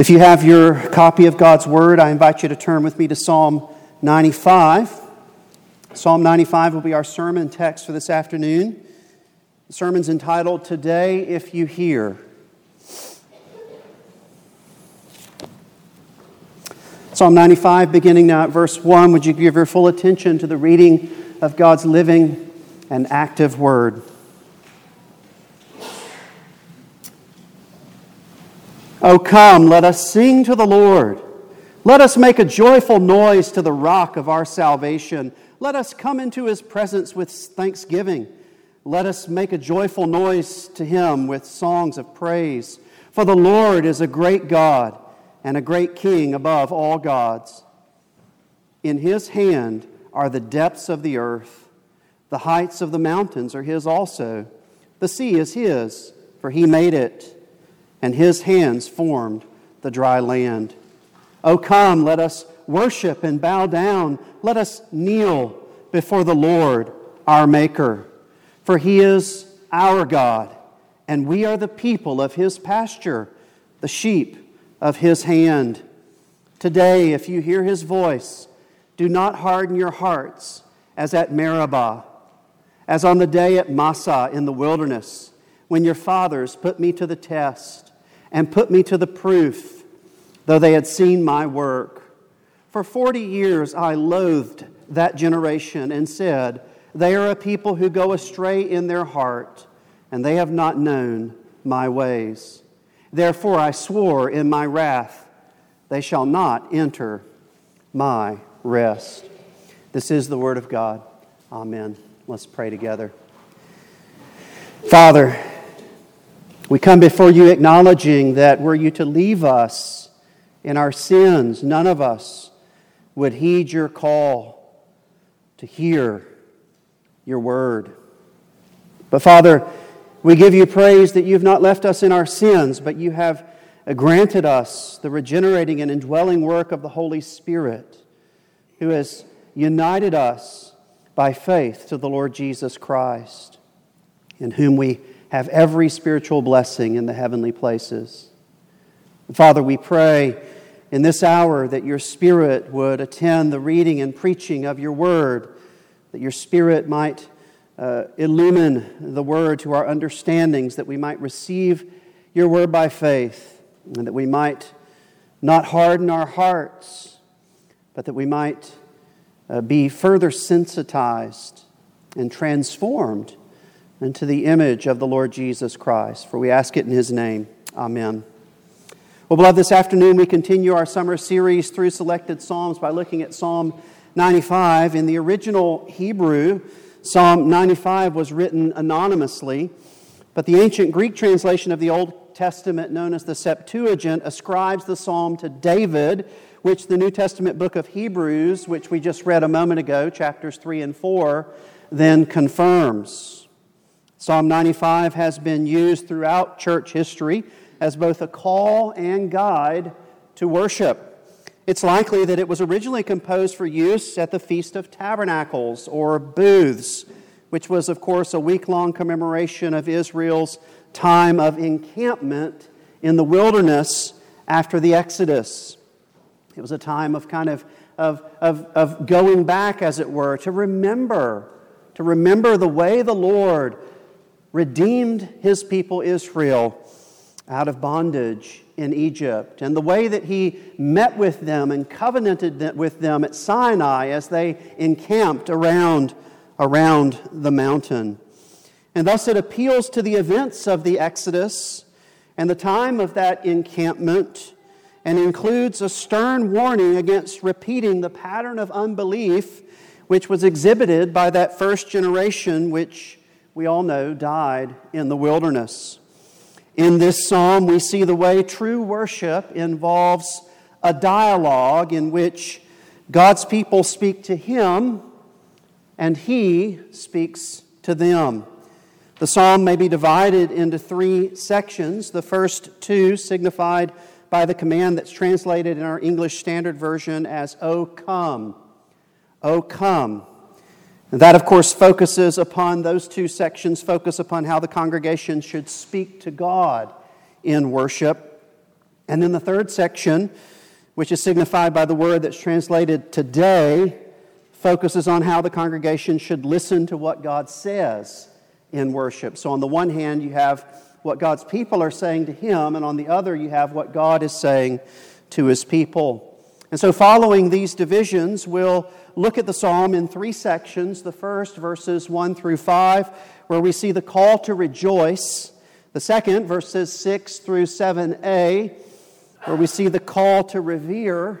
If you have your copy of God's Word, I invite you to turn with me to Psalm 95. Psalm 95 will be our sermon text for this afternoon. The sermon's entitled, Today If You Hear. Psalm 95, beginning now at verse 1, would you give your full attention to the reading of God's living and active Word? O come, let us sing to the Lord. Let us make a joyful noise to the rock of our salvation. Let us come into His presence with thanksgiving. Let us make a joyful noise to Him with songs of praise. For the Lord is a great God and a great King above all gods. In His hand are the depths of the earth. The heights of the mountains are His also. The sea is His, for He made it, and His hands formed the dry land. O come, let us worship and bow down. Let us kneel before the Lord, our Maker. For He is our God, and we are the people of His pasture, the sheep of His hand. Today, if you hear His voice, do not harden your hearts as at Meribah, as on the day at Massah in the wilderness, when your fathers put me to the test and put me to the proof, though they had seen my work. For 40 years I loathed that generation and said, they are a people who go astray in their heart, and they have not known my ways. Therefore I swore in my wrath, they shall not enter my rest. This is the word of God. Amen. Let's pray together. Father, we come before you acknowledging that were you to leave us in our sins, none of us would heed your call to hear your word. But Father, we give you praise that you've not left us in our sins, but you have granted us the regenerating and indwelling work of the Holy Spirit, who has united us by faith to the Lord Jesus Christ, in whom we have every spiritual blessing in the heavenly places. Father, we pray in this hour that your Spirit would attend the reading and preaching of your word, that your Spirit might illumine the word to our understandings, that we might receive your word by faith, and that we might not harden our hearts, but that we might be further sensitized and transformed into the image of the Lord Jesus Christ. For we ask it in His name. Amen. Well, beloved, this afternoon we continue our summer series through selected Psalms by looking at Psalm 95. In the original Hebrew, Psalm 95 was written anonymously, but the ancient Greek translation of the Old Testament, known as the Septuagint, ascribes the psalm to David, which the New Testament book of Hebrews, which we just read a moment ago, chapters 3 and 4, then confirms. Psalm 95 has been used throughout church history as both a call and guide to worship. It's likely that it was originally composed for use at the Feast of Tabernacles, or Booths, which was, of course, a week-long commemoration of Israel's time of encampment in the wilderness after the Exodus. It was a time of of going back, as it were, to remember the way the Lord redeemed His people Israel out of bondage in Egypt, and the way that He met with them and covenanted with them at Sinai as they encamped around the mountain. And thus it appeals to the events of the Exodus and the time of that encampment, and includes a stern warning against repeating the pattern of unbelief which was exhibited by that first generation, which we all know died in the wilderness. In this psalm, we see the way true worship involves a dialogue in which God's people speak to Him and He speaks to them. The psalm may be divided into 3 sections. The first 2 signified by the command that's translated in our English Standard Version as, O come, O come. And that, of course, focuses upon, those 2 sections focus upon how the congregation should speak to God in worship. And then the third section, which is signified by the word that's translated today, focuses on how the congregation should listen to what God says in worship. So on the one hand, you have what God's people are saying to Him, and on the other, you have what God is saying to His people. And so following these divisions, we'll look at the psalm in three sections. The first, verses 1 through 5, where we see the call to rejoice. The second, verses 6 through 7a, where we see the call to revere.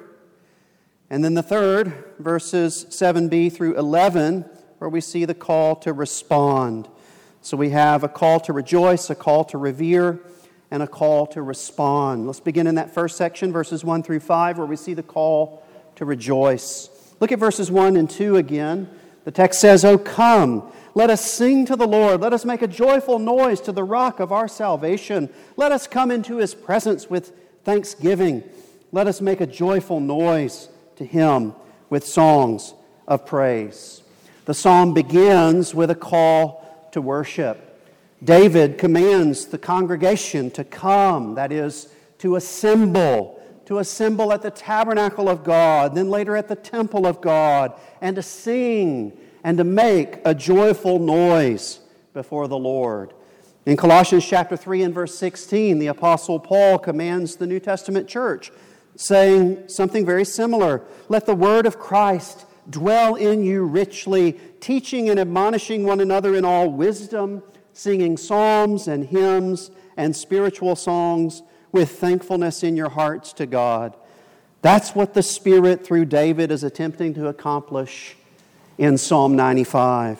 And then the third, verses 7b through 11, where we see the call to respond. So we have a call to rejoice, a call to revere, and a call to respond. Let's begin in that first section, verses 1 through 5, where we see the call to rejoice. Look at verses 1 and 2 again. The text says, "O come, let us sing to the Lord. Let us make a joyful noise to the rock of our salvation. Let us come into His presence with thanksgiving. Let us make a joyful noise to Him with songs of praise." The psalm begins with a call to worship. David commands the congregation to come, that is, to assemble at the tabernacle of God, then later at the temple of God, and to sing and to make a joyful noise before the Lord. In Colossians chapter 3 and verse 16, the Apostle Paul commands the New Testament church, saying something very similar. "Let the word of Christ dwell in you richly, teaching and admonishing one another in all wisdom, singing psalms and hymns and spiritual songs with thankfulness in your hearts to God." That's what the Spirit, through David, is attempting to accomplish in Psalm 95.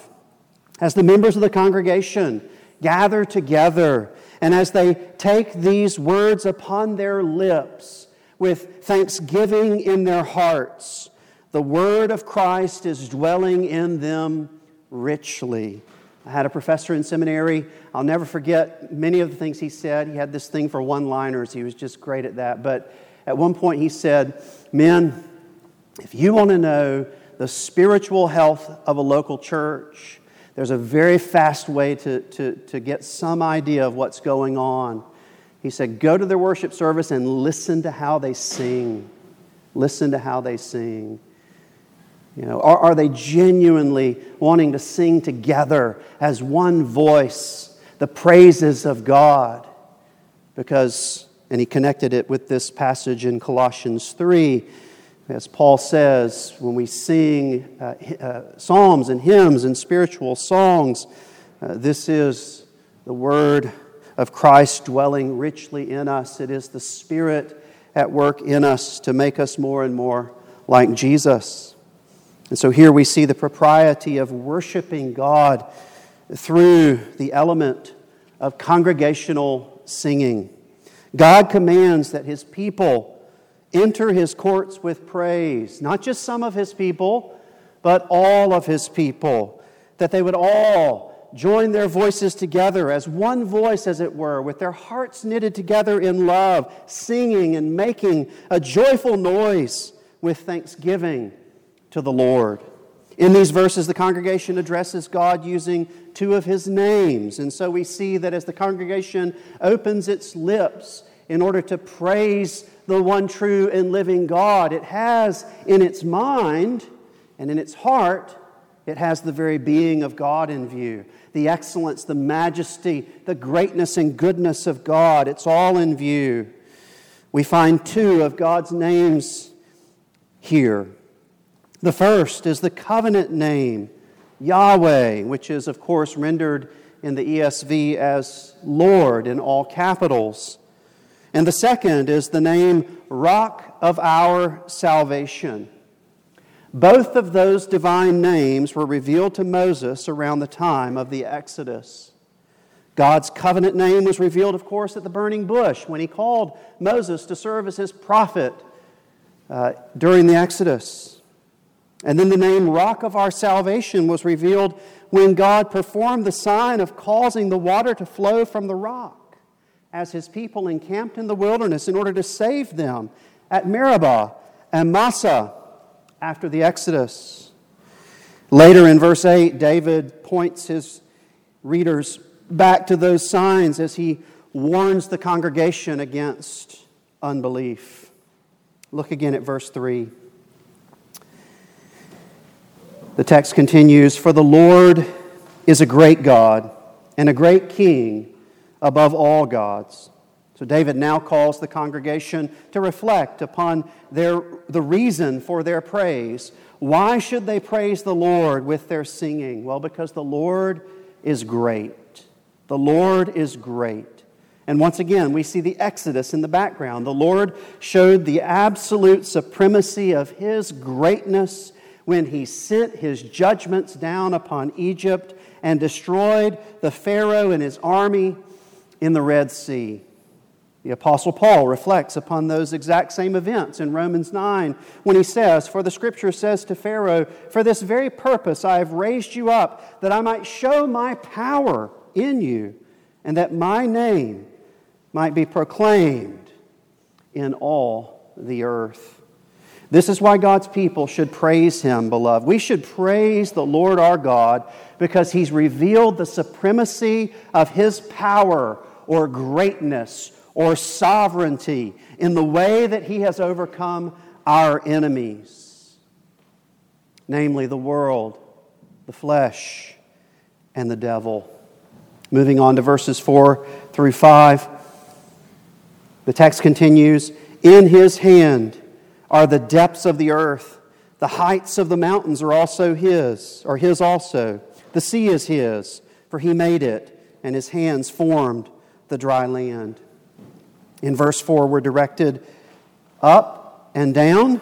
As the members of the congregation gather together, and as they take these words upon their lips with thanksgiving in their hearts, the word of Christ is dwelling in them richly. I had a professor in seminary. I'll never forget many of the things he said. He had this thing for one-liners. He was just great at that. But at one point he said, "Men, if you want to know the spiritual health of a local church, there's a very fast way to get some idea of what's going on." He said, "Go to their worship service and listen to how they sing. Listen to how they sing. You know, are they genuinely wanting to sing together as one voice the praises of God?" Because, and he connected it with this passage in Colossians 3, as Paul says, when we sing psalms and hymns and spiritual songs, this is the word of Christ dwelling richly in us. It is the Spirit at work in us to make us more and more like Jesus. And so here we see the propriety of worshiping God through the element of congregational singing. God commands that His people enter His courts with praise, not just some of His people, but all of His people, that they would all join their voices together as one voice, as it were, with their hearts knitted together in love, singing and making a joyful noise with thanksgiving to the Lord. In these verses, the congregation addresses God using two of His names. And so we see that as the congregation opens its lips in order to praise the one true and living God, it has in its mind and in its heart, it has the very being of God in view. The excellence, the majesty, the greatness and goodness of God, it's all in view. We find two of God's names here. The first is the covenant name, Yahweh, which is, of course, rendered in the ESV as Lord in all capitals. And the second is the name Rock of Our Salvation. Both of those divine names were revealed to Moses around the time of the Exodus. God's covenant name was revealed, of course, at the burning bush when He called Moses to serve as His prophet during the Exodus. And then the name Rock of Our Salvation was revealed when God performed the sign of causing the water to flow from the rock as His people encamped in the wilderness in order to save them at Meribah and Massah after the Exodus. Later in verse 8, David points his readers back to those signs as he warns the congregation against unbelief. Look again at verse 3. The text continues, "For the Lord is a great God and a great King above all gods." So David now calls the congregation to reflect upon the reason for their praise. Why should they praise the Lord with their singing? Well, because the Lord is great. The Lord is great. And once again, we see the Exodus in the background. The Lord showed the absolute supremacy of His greatness when He sent His judgments down upon Egypt and destroyed the Pharaoh and his army in the Red Sea. The Apostle Paul reflects upon those exact same events in Romans 9 when he says, "For the Scripture says to Pharaoh, 'For this very purpose I have raised you up, that I might show my power in you, and that my name might be proclaimed in all the earth.'" This is why God's people should praise Him, beloved. We should praise the Lord our God because He's revealed the supremacy of His power or greatness or sovereignty in the way that He has overcome our enemies, namely the world, the flesh, and the devil. Moving on to verses 4 through 5, the text continues, "In His hand are the depths of the earth. The heights of the mountains are also His also. The sea is His, for He made it, and His hands formed the dry land." In verse 4, we're directed up and down.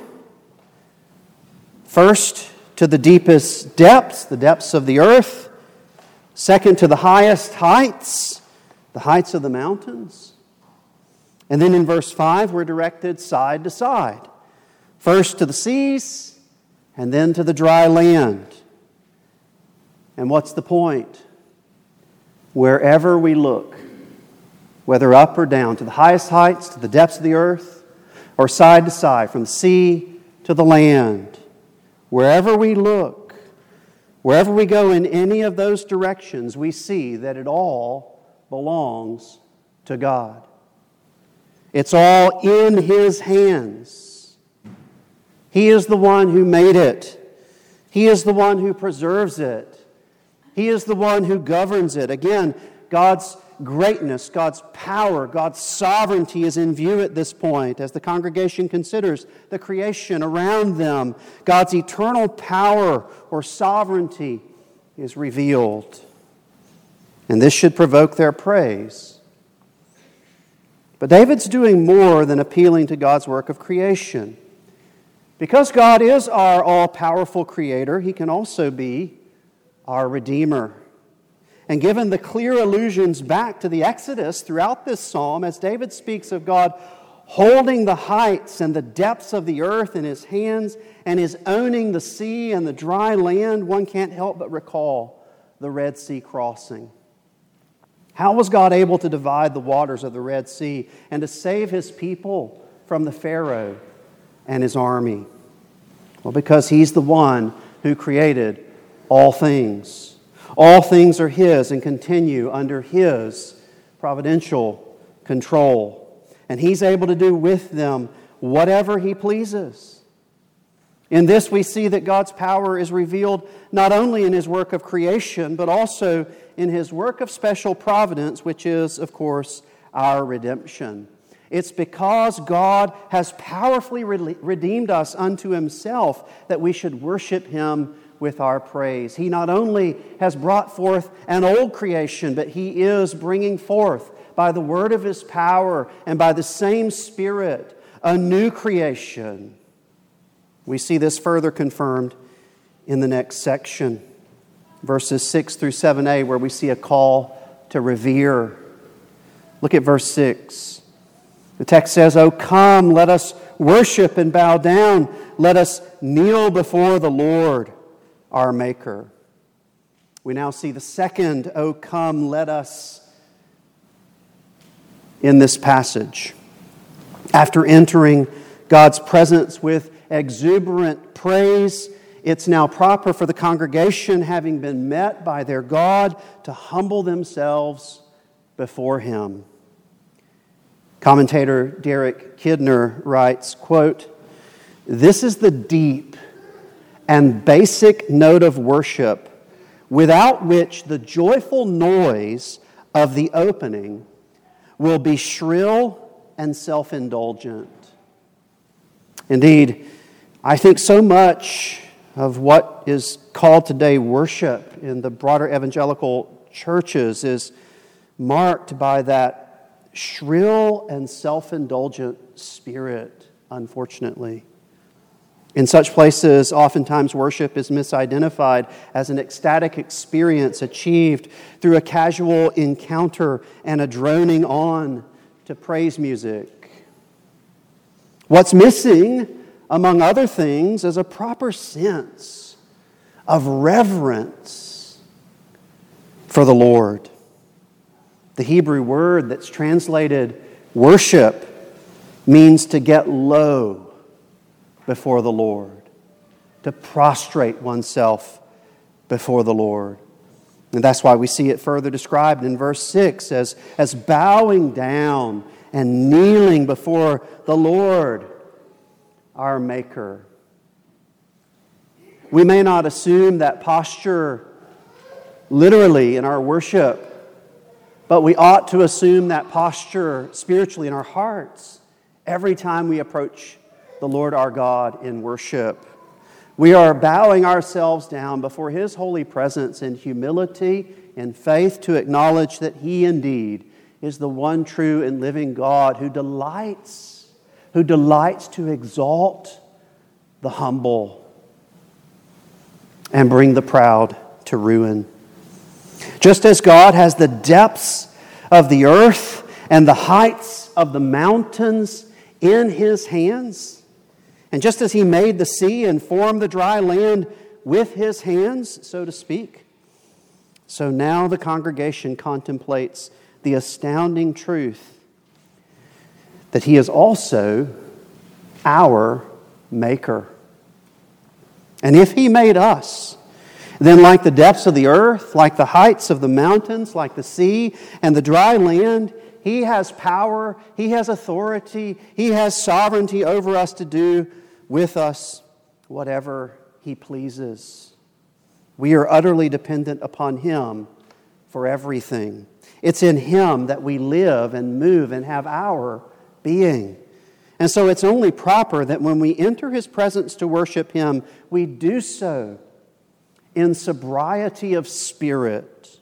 First, to the deepest depths, the depths of the earth. Second, to the highest heights, the heights of the mountains. And then in verse 5, we're directed side to side. First to the seas, and then to the dry land. And what's the point? Wherever we look, whether up or down, to the highest heights, to the depths of the earth, or side to side, from the sea to the land, wherever we look, wherever we go in any of those directions, we see that it all belongs to God. It's all in His hands. He is the one who made it. He is the one who preserves it. He is the one who governs it. Again, God's greatness, God's power, God's sovereignty is in view at this point as the congregation considers the creation around them. God's eternal power or sovereignty is revealed. And this should provoke their praise. But David's doing more than appealing to God's work of creation. Because God is our all-powerful Creator, He can also be our Redeemer. And given the clear allusions back to the Exodus throughout this psalm, as David speaks of God holding the heights and the depths of the earth in His hands and His owning the sea and the dry land, one can't help but recall the Red Sea crossing. How was God able to divide the waters of the Red Sea and to save His people from the Pharaoh and his army? Well, because He's the one who created all things. All things are His and continue under His providential control. And He's able to do with them whatever He pleases. In this we see that God's power is revealed not only in His work of creation, but also in His work of special providence, which is, of course, our redemption. It's because God has powerfully redeemed us unto Himself that we should worship Him with our praise. He not only has brought forth an old creation, but He is bringing forth by the word of His power and by the same Spirit a new creation. We see this further confirmed in the next section, verses 6 through 7a, where we see a call to revere. Look at verse 6. The text says, "O come, let us worship and bow down. Let us kneel before the Lord, our Maker." We now see the second, "O come, let us," in this passage. After entering God's presence with exuberant praise, it's now proper for the congregation, having been met by their God, to humble themselves before Him. Commentator Derek Kidner writes, quote, "This is the deep and basic note of worship without which the joyful noise of the opening will be shrill and self-indulgent." Indeed, I think so much of what is called today worship in the broader evangelical churches is marked by that shrill and self-indulgent spirit, unfortunately. In such places, oftentimes worship is misidentified as an ecstatic experience achieved through a casual encounter and a droning on to praise music. What's missing, among other things, is a proper sense of reverence for the Lord. The Hebrew word that's translated worship means to get low before the Lord, to prostrate oneself before the Lord. And that's why we see it further described in verse 6 as bowing down and kneeling before the Lord, our Maker. We may not assume that posture literally in our worship, but we ought to assume that posture spiritually in our hearts every time we approach the Lord our God in worship. We are bowing ourselves down before His holy presence in humility and faith to acknowledge that He indeed is the one true and living God who delights to exalt the humble and bring the proud to ruin. Just as God has the depths of the earth and the heights of the mountains in His hands, and just as He made the sea and formed the dry land with His hands, so to speak, so now the congregation contemplates the astounding truth that He is also our Maker. And if He made us, then like the depths of the earth, like the heights of the mountains, like the sea and the dry land, He has power, He has authority, He has sovereignty over us to do with us whatever He pleases. We are utterly dependent upon Him for everything. It's in Him that we live and move and have our being. And so it's only proper that when we enter His presence to worship Him, we do so in sobriety of spirit,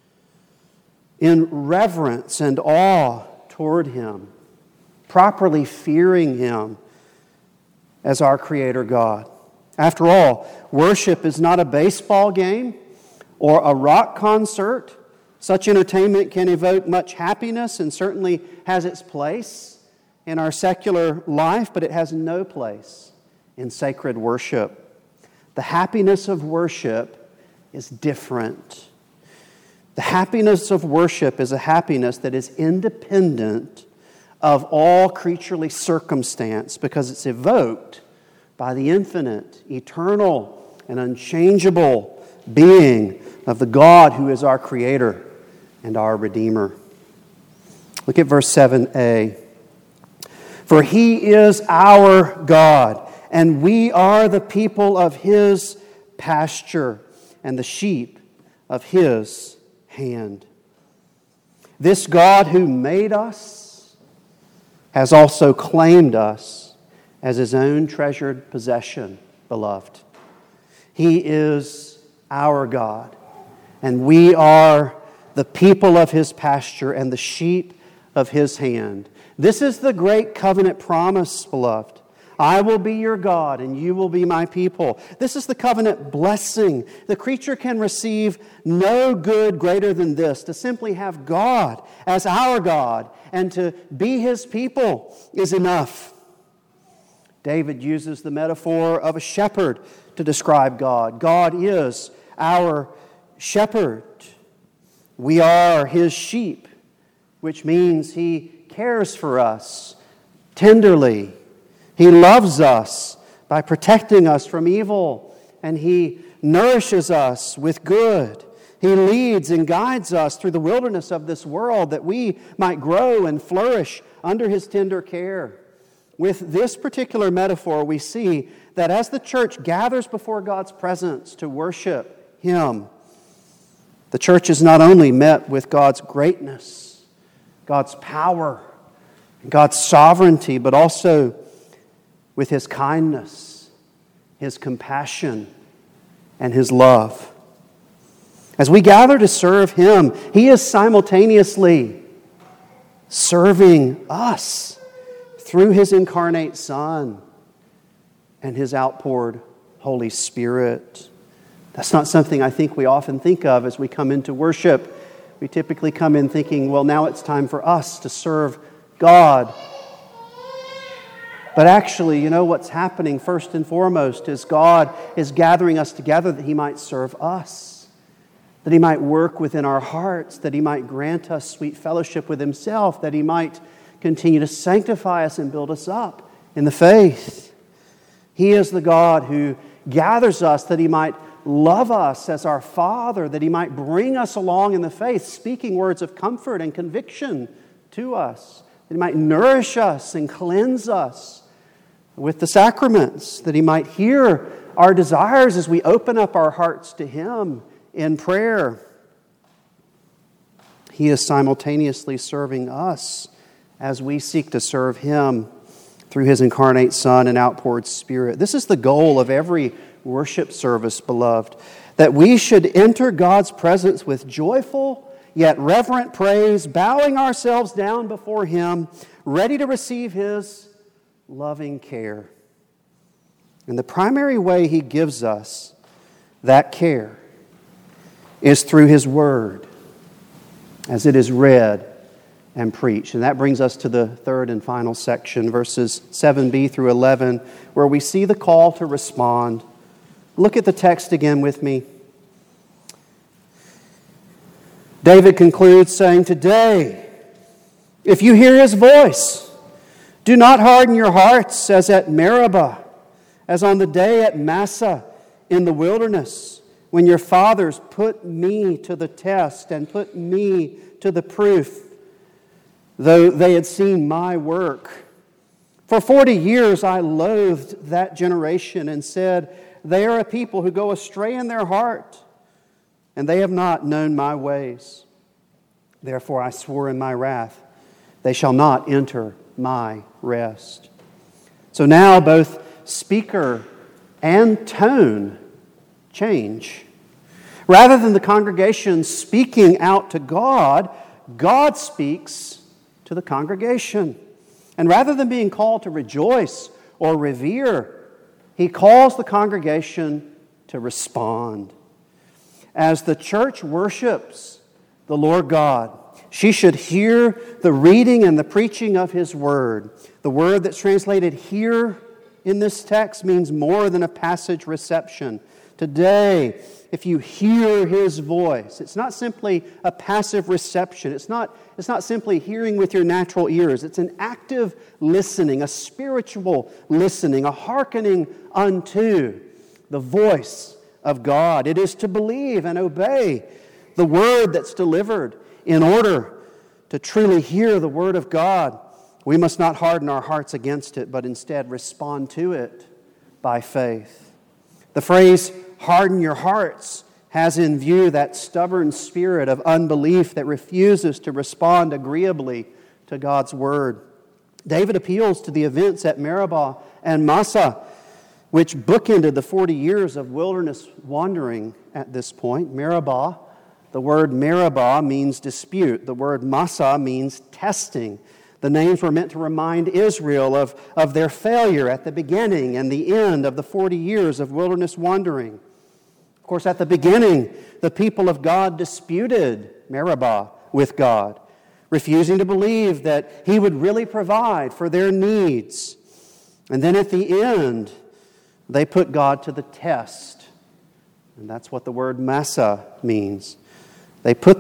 in reverence and awe toward Him, properly fearing Him as our Creator God. After all, worship is not a baseball game or a rock concert. Such entertainment can evoke much happiness and certainly has its place in our secular life, but it has no place in sacred worship. The happiness of worship is different. The happiness of worship is a happiness that is independent of all creaturely circumstance because it's evoked by the infinite, eternal, and unchangeable being of the God who is our Creator and our Redeemer. Look at verse 7a. For He is our God, and we are the people of His pasture and the sheep of His hand. This God who made us has also claimed us as His own treasured possession, beloved. He is our God, and we are the people of His pasture and the sheep of His hand. This is the great covenant promise, beloved. I will be your God, and you will be my people. This is the covenant blessing. The creature can receive no good greater than this. To simply have God as our God and to be His people is enough. David uses the metaphor of a shepherd to describe God. God is our shepherd. We are His sheep, which means He cares for us tenderly. He loves us by protecting us from evil, and He nourishes us with good. He leads and guides us through the wilderness of this world that we might grow and flourish under His tender care. With this particular metaphor, we see that as the church gathers before God's presence to worship Him, the church is not only met with God's greatness, God's power, God's sovereignty, but also with His kindness, His compassion, and His love. As we gather to serve Him, He is simultaneously serving us through His incarnate Son and His outpoured Holy Spirit. That's not something I think we often think of as we come into worship. We typically come in thinking, well, now it's time for us to serve God. But actually, you know what's happening first and foremost is God is gathering us together that He might serve us, that He might work within our hearts, that He might grant us sweet fellowship with Himself, that He might continue to sanctify us and build us up in the faith. He is the God who gathers us that He might love us as our Father, that He might bring us along in the faith, speaking words of comfort and conviction to us, that He might nourish us and cleanse us with the sacraments, that He might hear our desires as we open up our hearts to Him in prayer. He is simultaneously serving us as we seek to serve Him through His incarnate Son and outpoured Spirit. This is the goal of every worship service, beloved, that we should enter God's presence with joyful yet reverent praise, bowing ourselves down before Him, ready to receive His loving care. And the primary way He gives us that care is through His Word, as it is read and preached. And that brings us to the third and final section, verses 7b through 11, where we see the call to respond. Look at the text again with me. David concludes saying, "Today, if you hear His voice, do not harden your hearts as at Meribah, as on the day at Massah in the wilderness, when your fathers put me to the test and put me to the proof, though they had seen my work. For 40 years I loathed that generation and said, they are a people who go astray in their heart, and they have not known my ways. Therefore I swore in my wrath, they shall not enter my rest." So now both speaker and tone change. Rather than the congregation speaking out to God, God speaks to the congregation. And rather than being called to rejoice or revere, He calls the congregation to respond. As the church worships the Lord God, she should hear the reading and the preaching of His Word. The word that's translated here in this text means more than a passage reception. Today, if you hear His voice, it's not simply a passive reception. It's not simply hearing with your natural ears. It's an active listening, a spiritual listening, a hearkening unto the voice of God. It is to believe and obey the word that's delivered. In order to truly hear the word of God, we must not harden our hearts against it, but instead respond to it by faith. The phrase, "harden your hearts," has in view that stubborn spirit of unbelief that refuses to respond agreeably to God's word. David appeals to the events at Meribah and Massah, which bookended the 40 years of wilderness wandering at this point. Meribah, the word Meribah means dispute. The word Massah means testing. The names were meant to remind Israel of their failure at the beginning and the end of the 40 years of wilderness wandering. Of course, at the beginning, the people of God disputed Meribah with God, refusing to believe that He would really provide for their needs. And then at the end, they put God to the test. And that's what the word Massah means. They put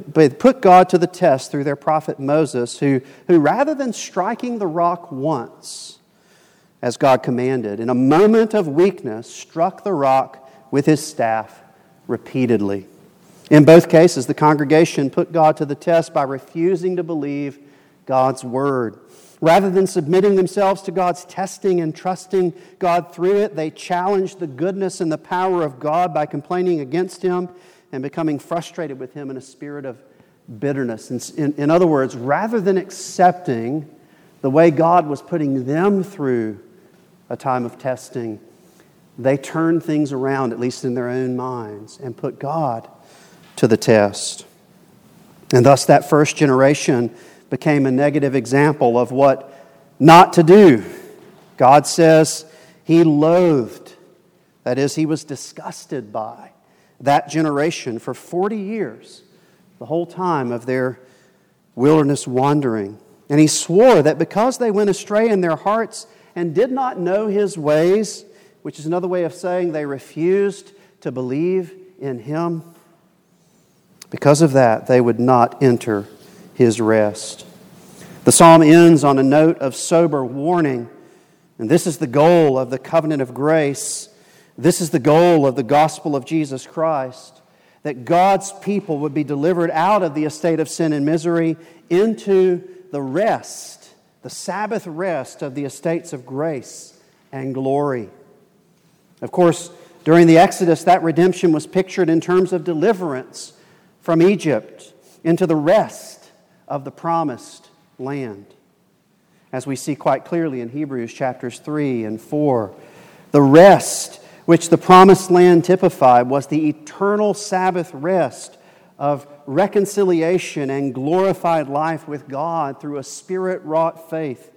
God to the test through their prophet Moses, who rather than striking the rock once, as God commanded, in a moment of weakness, struck the rock with his staff repeatedly. In both cases, the congregation put God to the test by refusing to believe God's Word. Rather than submitting themselves to God's testing and trusting God through it, they challenged the goodness and the power of God by complaining against Him and becoming frustrated with Him in a spirit of bitterness. In other words, rather than accepting the way God was putting them through a time of testing, they turned things around, at least in their own minds, and put God to the test. And thus that first generation became a negative example of what not to do. God says He loathed, that is, He was disgusted by that generation for 40 years, the whole time of their wilderness wandering. And He swore that because they went astray in their hearts and did not know His ways, which is another way of saying they refused to believe in Him, because of that, they would not enter His rest. The psalm ends on a note of sober warning, and this is the goal of the covenant of grace. This is the goal of the gospel of Jesus Christ, that God's people would be delivered out of the estate of sin and misery into the rest, the Sabbath rest of the estates of grace and glory. Of course, during the Exodus, that redemption was pictured in terms of deliverance from Egypt into the rest of the promised land. As we see quite clearly in Hebrews chapters 3 and 4, the rest which the promised land typified was the eternal Sabbath rest of reconciliation and glorified life with God through a Spirit-wrought faith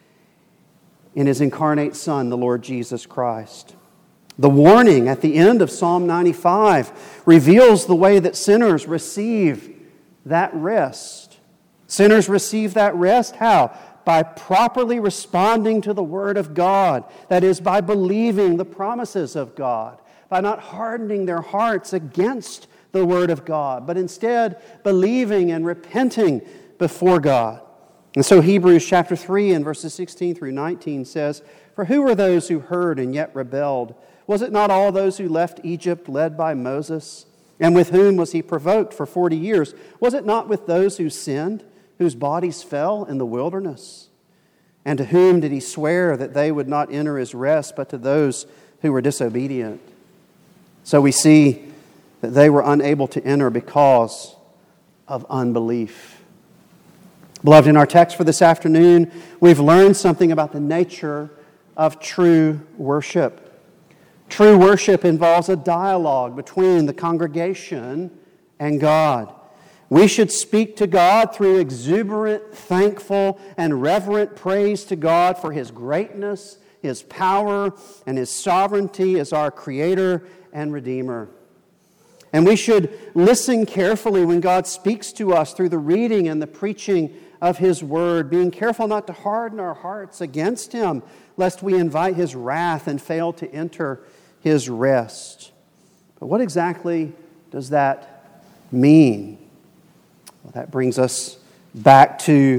in His incarnate Son, the Lord Jesus Christ. The warning at the end of Psalm 95 reveals the way that sinners receive that rest. Sinners receive that rest how? By properly responding to the Word of God. That is, by believing the promises of God. By not hardening their hearts against the Word of God, but instead believing and repenting before God. And so Hebrews chapter 3 and verses 16 through 19 says, "For who were those who heard and yet rebelled? Was it not all those who left Egypt led by Moses? And with whom was he provoked for 40 years? Was it not with those who sinned, whose bodies fell in the wilderness? And to whom did he swear that they would not enter his rest, but to those who were disobedient?" So we see that they were unable to enter because of unbelief. Beloved, in our text for this afternoon, we've learned something about the nature of true worship. True worship involves a dialogue between the congregation and God. We should speak to God through exuberant, thankful, and reverent praise to God for His greatness, His power, and His sovereignty as our Creator and Redeemer. And we should listen carefully when God speaks to us through the reading and the preaching of His Word, being careful not to harden our hearts against Him, lest we invite His wrath and fail to enter His rest. But what exactly does that mean? Well, that brings us back to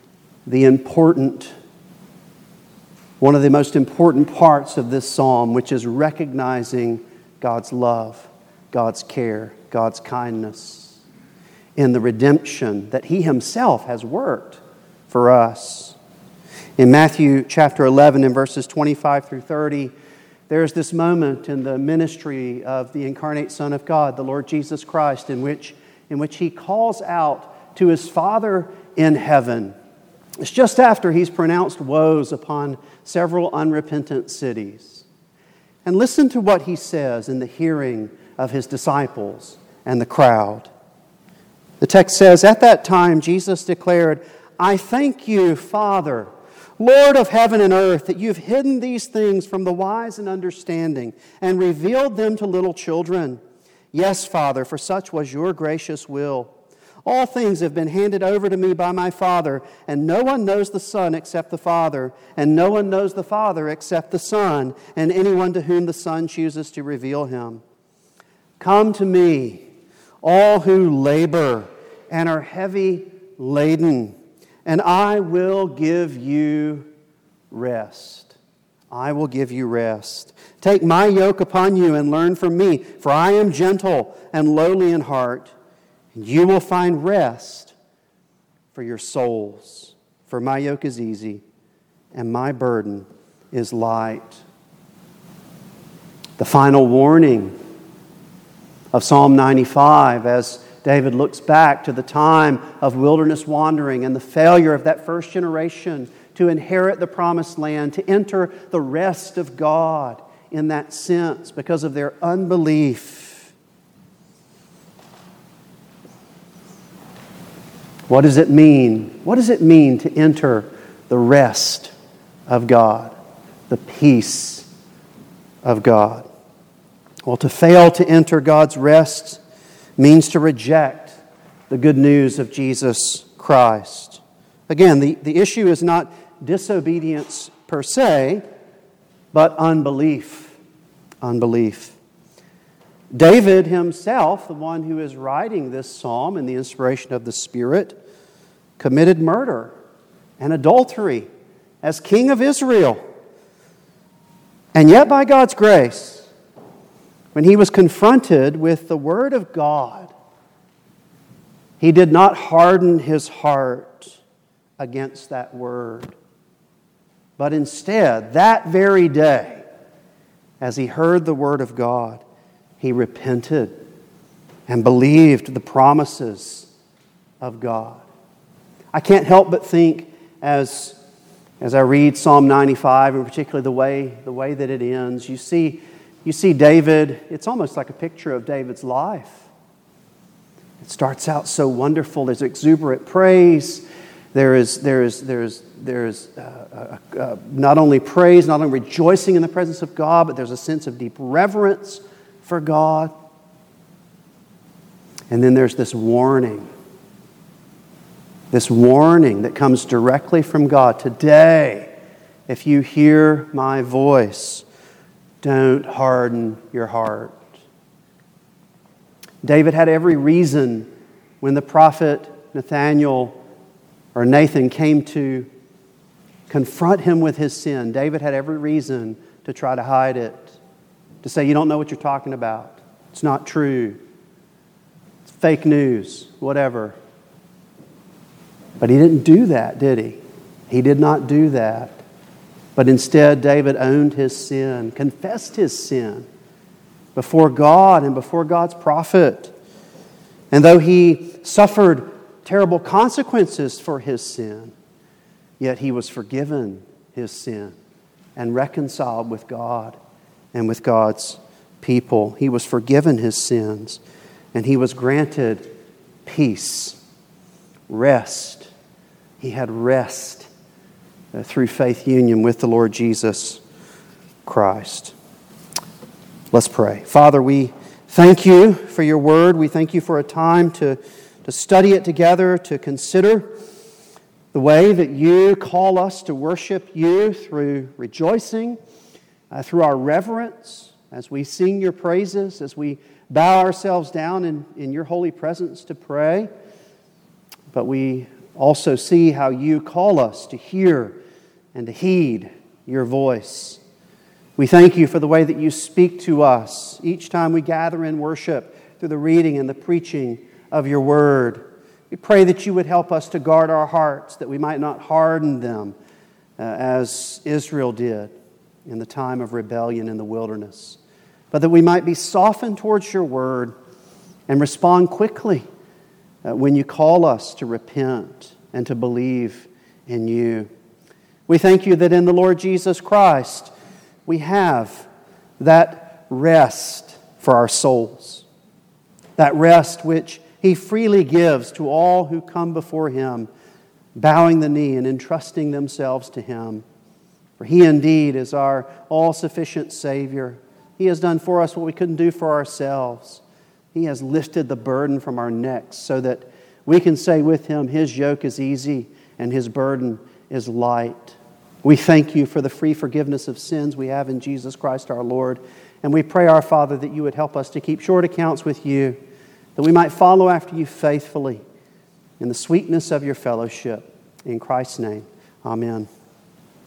one of the most important parts of this psalm, which is recognizing God's love, God's care, God's kindness in the redemption that He Himself has worked for us. In Matthew chapter 11 and verses 25 through 30, there's this moment in the ministry of the incarnate Son of God, the Lord Jesus Christ, in which He calls out to His Father in heaven. It's just after He's pronounced woes upon several unrepentant cities. And listen to what He says in the hearing of His disciples and the crowd. The text says, "At that time Jesus declared, 'I thank you, Father, Lord of heaven and earth, that you've hidden these things from the wise and understanding and revealed them to little children. Yes, Father, for such was your gracious will. All things have been handed over to me by my Father, and no one knows the Son except the Father, and no one knows the Father except the Son, and anyone to whom the Son chooses to reveal Him. Come to me, all who labor and are heavy laden, and I will give you rest.' I will give you rest. Take my yoke upon you and learn from me, for I am gentle and lowly in heart, and you will find rest for your souls. for my yoke is easy and my burden is light. The final warning of Psalm 95 as David looks back to the time of wilderness wandering and the failure of that first generation to inherit the promised land, to enter the rest of God in that sense because of their unbelief. What does it mean? What does it mean to enter the rest of God, the peace of God? Well, to fail to enter God's rest means to reject the good news of Jesus Christ. Again, the issue is not disobedience per se, but unbelief. Unbelief. David himself, the one who is writing this psalm in the inspiration of the Spirit, committed murder and adultery as king of Israel. And yet, by God's grace, when he was confronted with the Word of God, he did not harden his heart against that Word. But instead, that very day, as he heard the Word of God, he repented and believed the promises of God. I can't help but think as I read Psalm 95, and particularly the way that it ends, you see David, it's almost like a picture of David's life. It starts out so wonderful. There's exuberant praise. There is not only praise, not only rejoicing in the presence of God, but there's a sense of deep reverence for God. And then there's this warning that comes directly from God. Today, if you hear my voice, don't harden your heart. David had every reason when the prophet Nathan came to confront him with his sin. David had every reason to try to hide it, to say, you don't know what you're talking about. It's not true. It's fake news, whatever. But he didn't do that, did he? He did not do that. But instead, David owned his sin, confessed his sin before God and before God's prophet. And though he suffered terrible consequences for his sin, yet he was forgiven his sin and reconciled with God and with God's people. He was forgiven his sins, and he was granted peace, rest. He had rest through faith union with the Lord Jesus Christ. Let's pray. Father, we thank you for your word. We thank you for a time to study it together, to consider the way that you call us to worship you through rejoicing, through our reverence, as we sing your praises, as we bow ourselves down in your holy presence to pray. But we also see how you call us to hear and to heed your voice. We thank you for the way that you speak to us each time we gather in worship through the reading and the preaching of your word. We pray that you would help us to guard our hearts, that we might not harden them as Israel did in the time of rebellion in the wilderness, but that we might be softened towards your word and respond quickly when you call us to repent and to believe in you. We thank you that in the Lord Jesus Christ we have that rest for our souls, that rest which he freely gives to all who come before him, bowing the knee and entrusting themselves to him. For he indeed is our all-sufficient Savior. He has done for us what we couldn't do for ourselves. He has lifted the burden from our necks so that we can say with him, his yoke is easy and his burden is light. We thank you for the free forgiveness of sins we have in Jesus Christ our Lord. And we pray, our Father, that you would help us to keep short accounts with you, that we might follow after you faithfully in the sweetness of your fellowship. In Christ's name, amen.